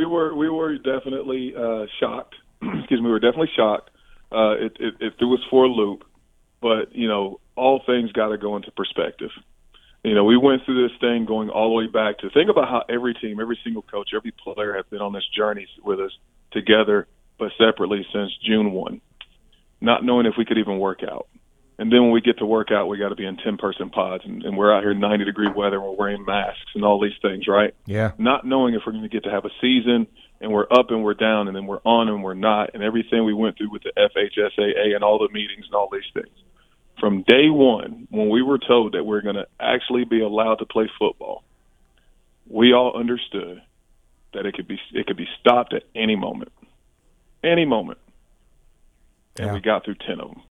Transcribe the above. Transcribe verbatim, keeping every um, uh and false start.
were we were definitely uh, shocked. Excuse me, we were definitely shocked. Uh, it, it, it threw us for a loop, but you know, all things got to go into perspective. You know, we went through this thing going all the way back to think about how every team, every single coach, every player have been on this journey with us together, but separately since June first, not knowing if we could even work out. And then when we get to work out, we got to be in ten-person pods, and, and we're out here in ninety-degree weather, and we're wearing masks and all these things, right? Yeah. Not knowing if we're going to get to have a season, and we're up and we're down, and then we're on and we're not, and everything we went through with the F H S A A and all the meetings and all these things. From day one, when we were told that we're going to actually be allowed to play football, we all understood that it could be it could be stopped at any moment, any moment. And yeah. we got through ten of them.